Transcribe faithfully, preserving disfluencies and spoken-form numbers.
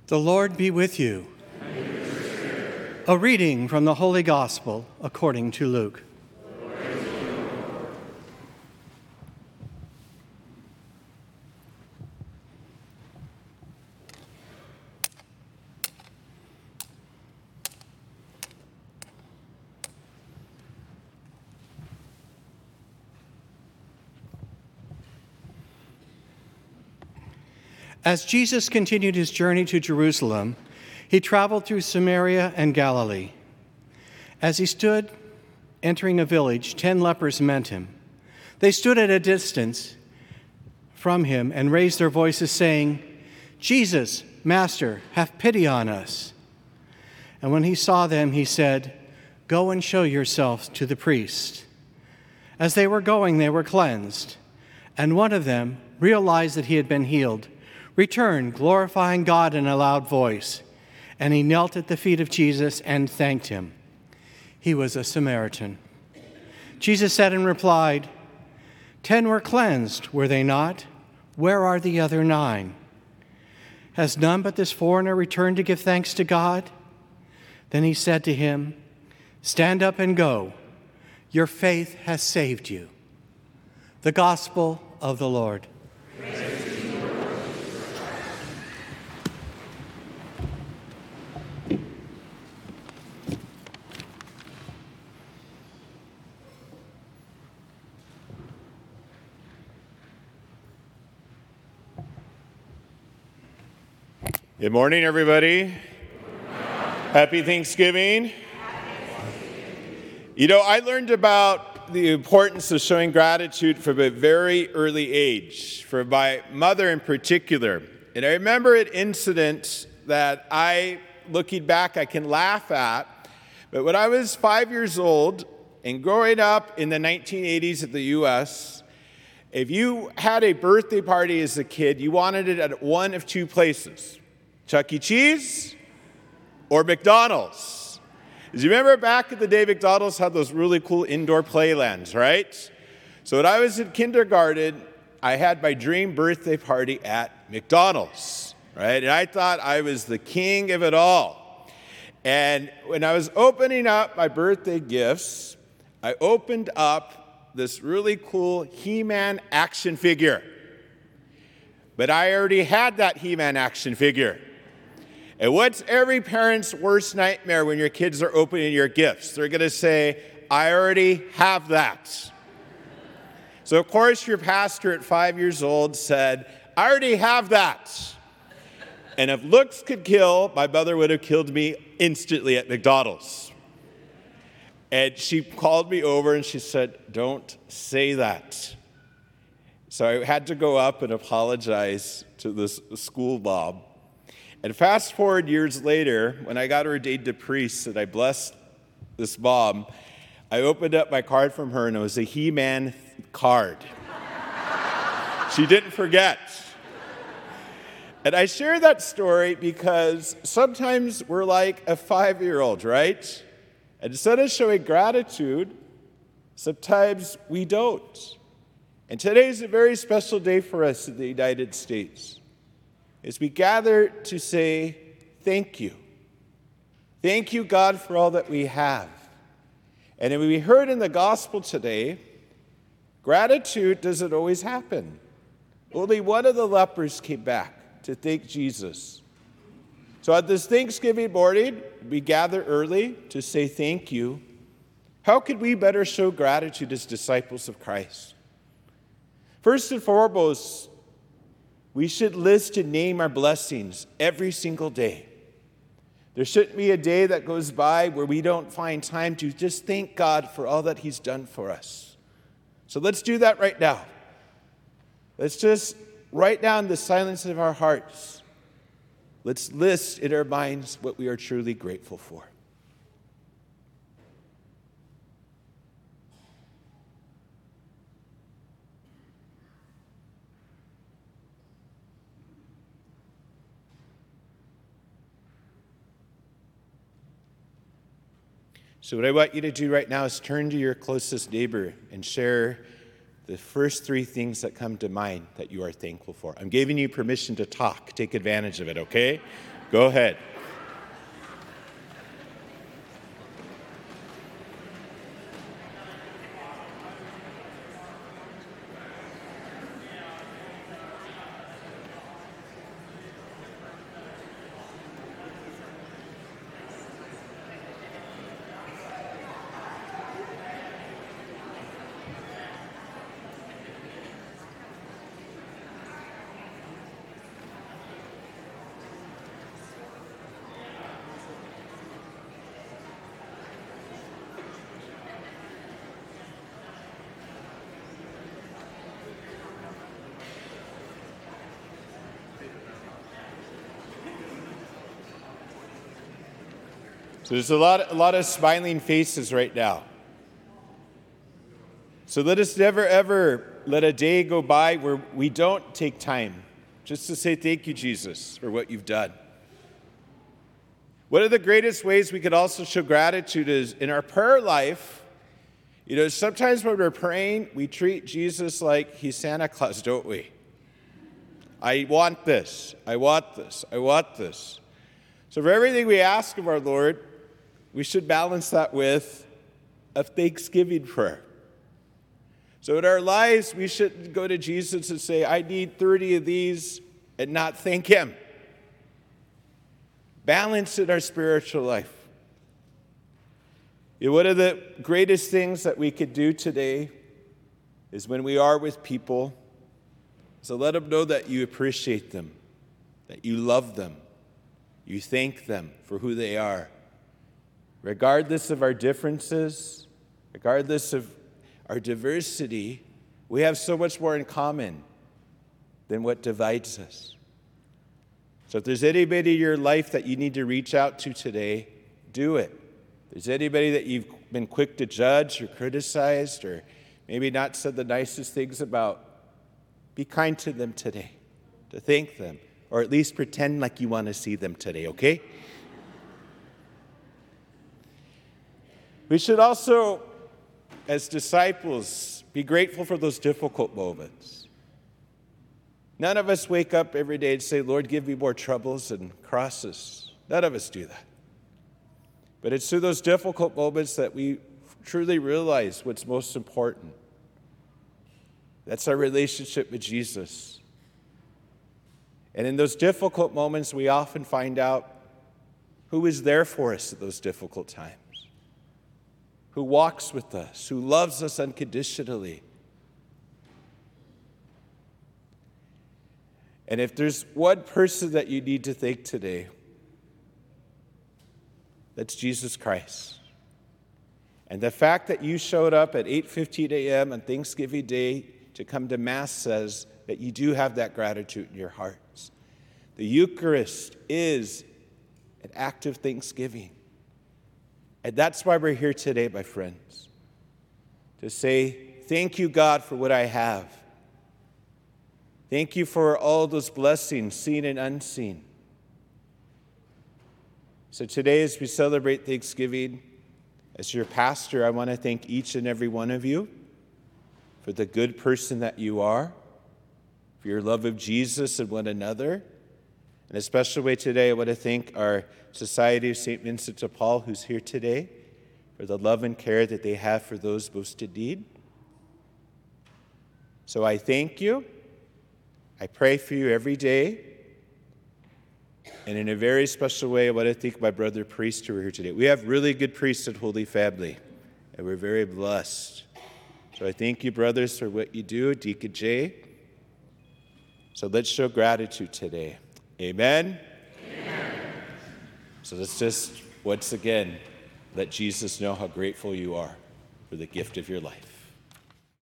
The Lord be with you. And with your spirit. A reading from the Holy Gospel according to Luke. Praise to you, Lord. As Jesus continued his journey to Jerusalem, he traveled through Samaria and Galilee. As he stood entering a village, ten lepers met him. They stood at a distance from him and raised their voices, saying, "Jesus, Master, have pity on us." And when he saw them, he said, "Go and show yourselves to the priest." As they were going, they were cleansed, and one of them realized that he had been healed, returned, glorifying God in a loud voice, and he knelt at the feet of Jesus and thanked him. He was a Samaritan. Jesus said and replied, "Ten were cleansed, were they not? Where are the other nine? Has none but this foreigner returned to give thanks to God?" Then he said to him, "Stand up and go. Your faith has saved you." The Gospel of the Lord. Praise to you, Lord. Good morning, everybody. Happy Thanksgiving. You know, I learned about the importance of showing gratitude from a very early age, for my mother in particular. And I remember an incident that I, looking back, I can laugh at. But when I was five years old and growing up in the nineteen eighties in the U S, if you had a birthday party as a kid, you wanted it at one of two places: Chuck E. Cheese or McDonald's. As you remember back in the day, McDonald's had those really cool indoor playlands, right? So when I was in kindergarten, I had my dream birthday party at McDonald's, right? And I thought I was the king of it all. And when I was opening up my birthday gifts, I opened up this really cool He-Man action figure. But I already had that He-Man action figure. And what's every parent's worst nightmare when your kids are opening your gifts? They're going to say, "I already have that." So, of course, your pastor at five years old said, "I already have that." And if looks could kill, my mother would have killed me instantly at McDonald's. And she called me over and she said, "Don't say that." So I had to go up and apologize to this school mom. And fast forward years later, when I got ordained a priest and I blessed this mom, I opened up my card from her and it was a He-Man card. She didn't forget. And I share that story because sometimes we're like a five-year-old, right? And instead of showing gratitude, sometimes we don't. And today is a very special day for us in the United States, as we gather to say thank you. Thank you, God, for all that we have. And as we heard in the gospel today, gratitude doesn't always happen. Only one of the lepers came back to thank Jesus. So at this Thanksgiving morning, we gather early to say thank you. How could we better show gratitude as disciples of Christ? First and foremost, we should list and name our blessings every single day. There shouldn't be a day that goes by where we don't find time to just thank God for all that He's done for us. So let's do that right now. Let's just write down the silence of our hearts. Let's list in our minds what we are truly grateful for. So what I want you to do right now is turn to your closest neighbor and share the first three things that come to mind that you are thankful for. I'm giving you permission to talk. Take advantage of it, okay? Go ahead. So there's a lot, a lot of smiling faces right now. So let us never, ever let a day go by where we don't take time just to say thank you, Jesus, for what you've done. One of the greatest ways we could also show gratitude is in our prayer life. You know, sometimes when we're praying, we treat Jesus like he's Santa Claus, don't we? I want this, I want this, I want this. So for everything we ask of our Lord, we should balance that with a thanksgiving prayer. So in our lives, we shouldn't go to Jesus and say, I need thirty of these, and not thank him. Balance in our spiritual life. You know, one of the greatest things that we could do today is when we are with people, so let them know that you appreciate them, that you love them, you thank them for who they are. Regardless of our differences, regardless of our diversity, we have so much more in common than what divides us. So if there's anybody in your life that you need to reach out to today, do it. If there's anybody that you've been quick to judge or criticized or maybe not said the nicest things about, be kind to them today, to thank them, or at least pretend like you want to see them today, okay? We should also, as disciples, be grateful for those difficult moments. None of us wake up every day and say, Lord, give me more troubles and crosses. None of us do that. But it's through those difficult moments that we truly realize what's most important. That's our relationship with Jesus. And in those difficult moments, we often find out who is there for us at those difficult times. Who walks with us, who loves us unconditionally. And if there's one person that you need to thank today, that's Jesus Christ. And the fact that you showed up at eight fifteen a.m. on Thanksgiving Day to come to Mass says that you do have that gratitude in your hearts. The Eucharist is an act of thanksgiving. And that's why we're here today, my friends, to say, thank you, God, for what I have. Thank you for all those blessings, seen and unseen. So today, as we celebrate Thanksgiving, as your pastor, I want to thank each and every one of you for the good person that you are, for your love of Jesus and one another. In a special way today, I want to thank our Society of Saint Vincent de Paul, who's here today, for the love and care that they have for those most in need. So I thank you. I pray for you every day. And in a very special way, I want to thank my brother priests who are here today. We have really good priests at Holy Family, and we're very blessed. So I thank you, brothers, for what you do, Deacon Jay. So let's show gratitude today. Amen? Amen. So let's just, once again, let Jesus know how grateful you are for the gift of your life.